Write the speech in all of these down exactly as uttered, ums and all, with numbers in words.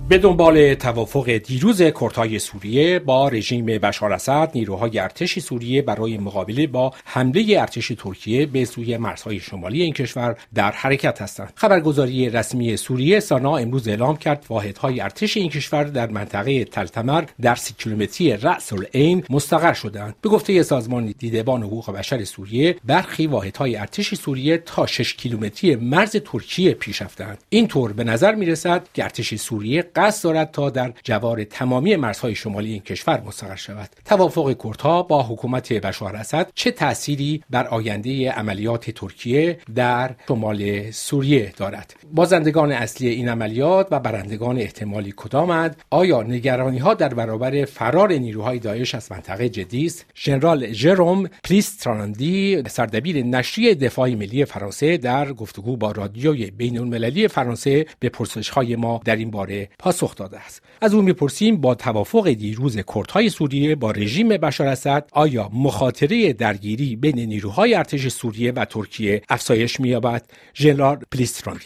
به دنبال توافق دیروز کردهای سوریه با رژیم بشار اسد، نیروهای ارتش سوریه برای مقابله با حمله ارتش ترکیه به سوی مرزهای شمالی این کشور در حرکت هستند. خبرگزاری رسمی سوریه سانا امروز اعلام کرد واحدهای ارتش این کشور در منطقه تلتمر در سی کیلومتری رأس العین مستقر شدند. به گفته سازمان دیدبان حقوق بشر سوریه، برخی واحدهای ارتش سوریه تا شش کیلومتری مرز ترکیه پیش رفتند. اینطور به نظر می‌رسد که ارتش سوریه قصد دارد تا در جوار تمامی مرزهای شمالی این کشور مستقر شود. توافق کردها با حکومت بشار اسد چه تأثیری بر آینده عملیات ترکیه در شمال سوریه دارد؟ بازندگان اصلی این عملیات و برندگان احتمالی کدامند؟ آیا نگرانی‌ها در برابر فرار نیروهای داعش از منطقه جدی است؟ ژنرال ژروم پلیستراندی، سردبیر نشریه دفاع ملی فرانسه، در گفتگو با رادیوی بین‌المللی فرانسه به پرسش‌های ما در این باره پاسخ داده است. از او می‌پرسیم با توافق دیروز کردهای سوریه با رژیم بشار اسد آیا مخاطره درگیری بین نیروهای ارتش سوریه و ترکیه افزایش می‌یابد؟ ژنرال پلیستراندی: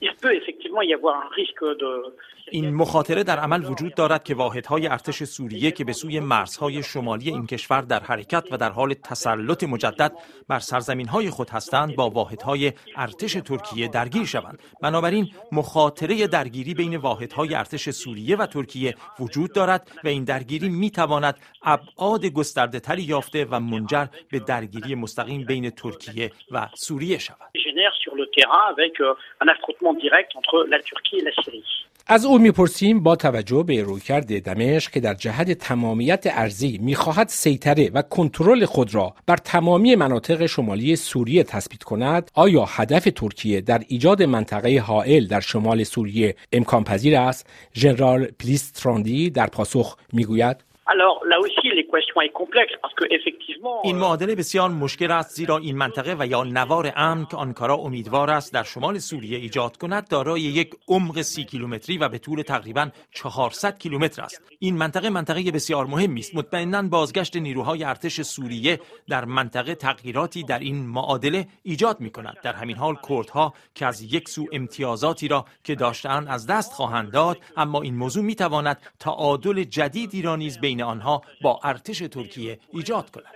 این مخاطره در عمل وجود دارد که واحدهای ارتش سوریه که به سوی مرزهای شمالی این کشور در حرکت و در حال تسلط مجدد بر سرزمینهای خود هستند با واحدهای ارتش ترکیه درگیر شوند. بنابراین مخاطره درگیری بین واحدهای ارتش سوریه و ترکیه وجود دارد و این درگیری میتواند ابعاد گسترده تری یافته و منجر به درگیری مستقیم بین ترکیه و سوریه شود. از او میپرسیم با توجه به رویکرد دمشق که در جهت تمامیت ارضی میخواهد سیطره و کنترل خود را بر تمامی مناطق شمالی سوریه تثبیت کند، آیا هدف ترکیه در ایجاد منطقه حائل در شمال سوریه امکان پذیر است؟ ژنرال پلیستراندی در پاسخ میگوید: این معادله بسیار مشکل است، زیرا این منطقه و یا نوار امن که آنکارا امیدوار است در شمال سوریه ایجاد کند دارای یک عمق سی کیلومتری و به طول تقریباً چهارصد کیلومتر است. این منطقه منطقه بسیار مهمی است. مطمئناً بازگشت نیروهای ارتش سوریه در منطقه تغییراتی در این معادله ایجاد می‌کند. در همین حال کردها که از یک سو امتیازاتی را که داشته‌اند از دست خواهند داد، اما این موضوع می‌تواند تعادل جدیدی را نیز بین آنها با ارتش ترکیه ایجاد کند.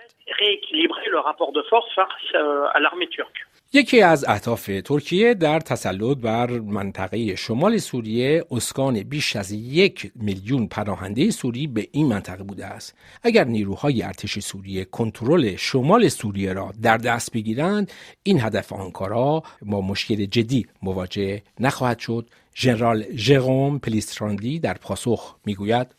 یکی از اهداف ترکیه در تسلط بر منطقه شمال سوریه اسکان بیش از یک میلیون پناهنده سوری به این منطقه بوده است. اگر نیروهای ارتش سوریه کنترل شمال سوریه را در دست بگیرند، این هدف آنکارا با مشکل جدی مواجه نخواهد شد. ژنرال ژروم پلیستراندی در پاسخ میگوید: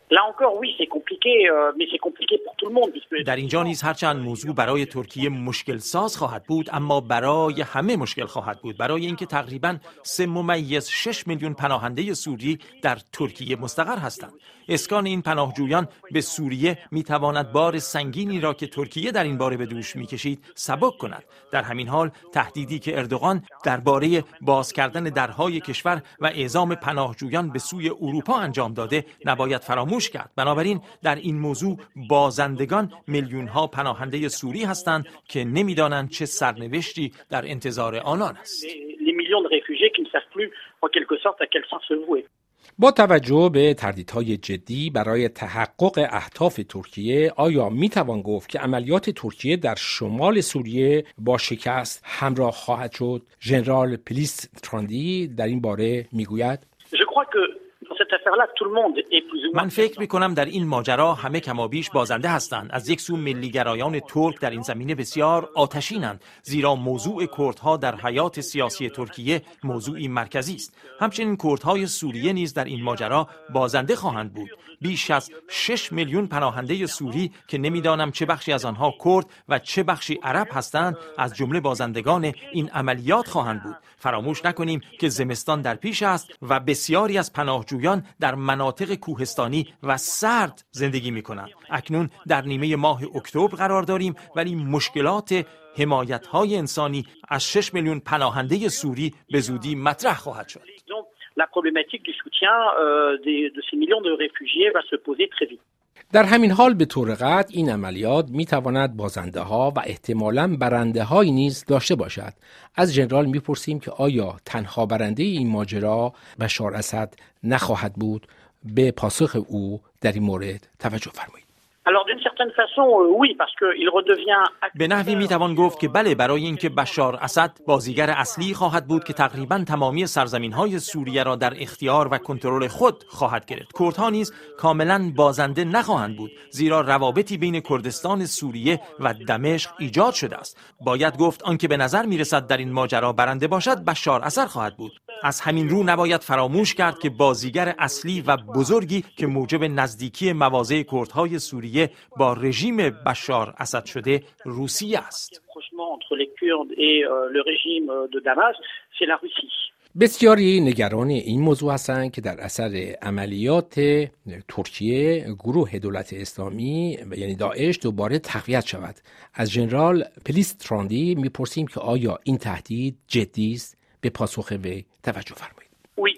در اینجا نیز هرچند موضوع برای ترکیه مشکل ساز خواهد بود، اما برای همه مشکل خواهد بود. برای اینکه تقریباً سه ممیز شش میلیون پناهنده سوری در ترکیه مستقر هستند. اسکان این پناهجویان به سوریه میتواند بار سنگینی را که ترکیه در این باره به دوش میکشید سبک کند. در همین حال تهدیدی که اردوغان درباره باز کردن درهای کشور و اعزام پناهجویان به سوی اروپا انجام داده نباید فراموش کرد. بنابراین در این موضوع بازندگان میلیون ها پناهنده سوری هستند که نمیدانند چه سرنوشتی در انتظار آنان است. با توجه به تردیدهای جدی برای تحقق اهداف ترکیه، آیا میتوان گفت که عملیات ترکیه در شمال سوریه با شکست همراه خواهد شد؟ ژنرال پلیستراندی در این باره میگوید: من فکر می‌کنم در این ماجرا همه کمابیش بازنده هستند. از یک سو ملی‌گرایان ترک در این زمینه بسیار آتشینند، زیرا موضوع کردها در حیات سیاسی ترکیه موضوعی مرکزی است. همچنین کردهای سوریه نیز در این ماجرا بازنده خواهند بود. بیش از شش میلیون پناهنده سوری که نمیدانم چه بخشی از آنها کرد و چه بخشی عرب هستند از جمله بازندگان این عملیات خواهند بود. فراموش نکنیم که زمستان در پیش است و بسیاری از پناهجویان در مناطق کوهستانی و سرد زندگی می‌کنند. اکنون در نیمه ماه اکتبر قرار داریم، ولی مشکلات حمایت‌های انسانی از شش میلیون پناهنده سوری به زودی مطرح خواهد شد. La problématique du soutien euh, des, de ces millions de réfugiés va se poser très vite. در همین حال به طور قطع این عملیات میتواند بازنده ها و احتمالاً برنده هایی نیز داشته باشد. از ژنرال میپرسیم که آیا تنها برنده این ماجرا بشار اسد نخواهد بود؟ به پاسخ او در این مورد توجه فرمایید. به نحوی میتوان گفت که بله، برای اینکه بشار اسد بازیگر اصلی خواهد بود که تقریباً تمامی سرزمین‌های سوریه را در اختیار و کنترل خود خواهد گرفت. کردها نیز کاملاً بازنده نخواهند بود، زیرا روابطی بین کردستان سوریه و دمشق ایجاد شده است. باید گفت آنکه به نظر میرسد در این ماجرا برنده باشد بشار اسد خواهد بود. از همین رو نباید فراموش کرد که بازیگر اصلی و بزرگی که موجب نزدیکی مواضع کردهای سوریه با رژیم بشار اسد شده روسیه است. بسیاری نگران این موضوع هستند که در اثر عملیات ترکیه گروه دولت اسلامی یعنی داعش دوباره تقویت شود. از ژنرال پلیستراندی میپرسیم که آیا این تهدید جدی است؟ به پاسخ وی توجه فرمایید.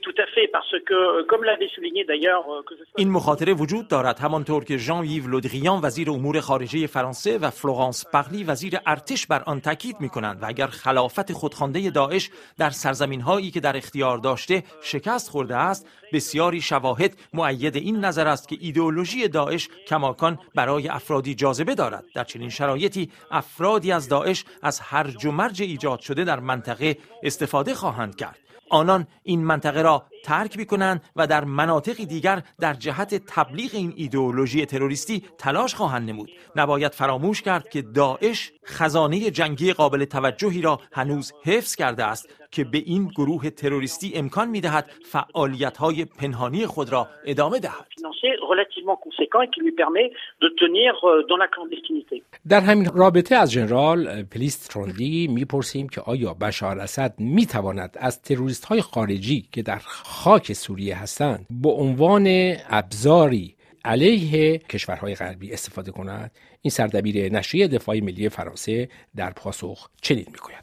این مخاطره وجود دارد، همانطور که ژان یو لودریان وزیر امور خارجه فرانسه و فلورانس پارلی وزیر ارتش بر آن تاکید می‌کنند و اگر خلافت خودخوانده داعش در سرزمین‌هایی که در اختیار داشته شکست خورده است، بسیاری شواهد مؤید این نظر است که ایدئولوژی داعش کماکان برای افرادی جاذبه دارد. در چنین شرایطی افرادی از داعش از هرج و مرج ایجاد شده در منطقه استفاده خواهند کرد. آنان این منطقه را ترک می‌کنند و در مناطق دیگر در جهت تبلیغ این ایدئولوژی تروریستی تلاش خواهند نمود. نباید فراموش کرد که داعش خزانه جنگی قابل توجهی را هنوز حفظ کرده است که به این گروه تروریستی امکان می‌دهد فعالیت‌های پنهانی خود را ادامه دهد. در همین رابطه از ژنرال پلیستراندی می‌پرسیم که آیا بشار اسد می‌تواند از تروریست‌های خارجی که در خاک سوریه هستند به عنوان ابزاری علیه کشورهای غربی استفاده کند؟ این سردبیر نشریه دفاع ملی فرانسه در پاسخ چنین می‌گوید.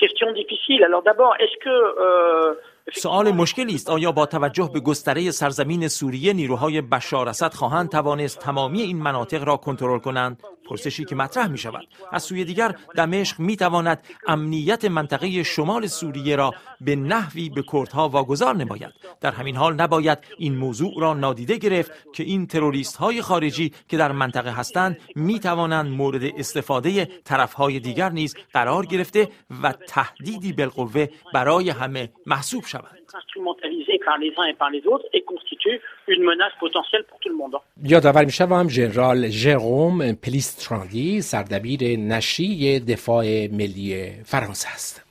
سؤال مشکلی است. آیا با توجه به گستره سرزمین سوریه نیروهای بشار اسد خواهند توانست تمامی این مناطق را کنترل کنند؟ پرسشی که مطرح می شود. از سوی دیگر دمشق می تواند امنیت منطقه شمال سوریه را به نحوی به کردها واگذار نماید. در همین حال نباید این موضوع را نادیده گرفت که این تروریست های خارجی که در منطقه هستند می توانند مورد استفاده طرف های دیگر نیز قرار گرفته و تهدیدی بالقوه برای همه محسوب شوند. یادآور می‌شوم ژنرال ژروم پلیستراندی سردبیر نشریه دفاع ملی فرانسه است.